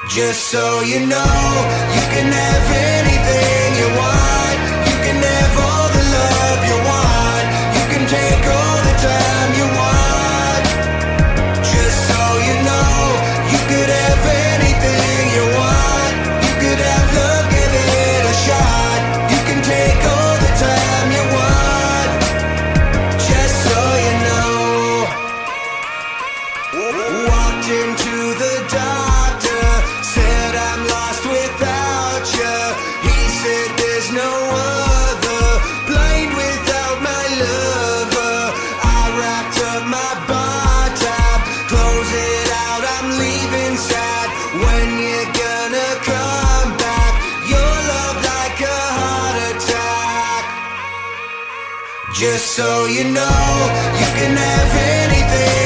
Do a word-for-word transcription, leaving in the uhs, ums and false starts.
Just so you know, you can have anything you want. You can have all the love you want. You can take all the time you want. Just so you know, you could have anything you want. You could have love, give it a shot. You can take all the time you want. Just so you know. Walked into the doctor, said I'm lost without you. He said there's no other plane without my lover. I wrapped up my bar tab, close it out, I'm leaving sad. When you gonna come back? Your love like a heart attack. Just so you know, you can have anything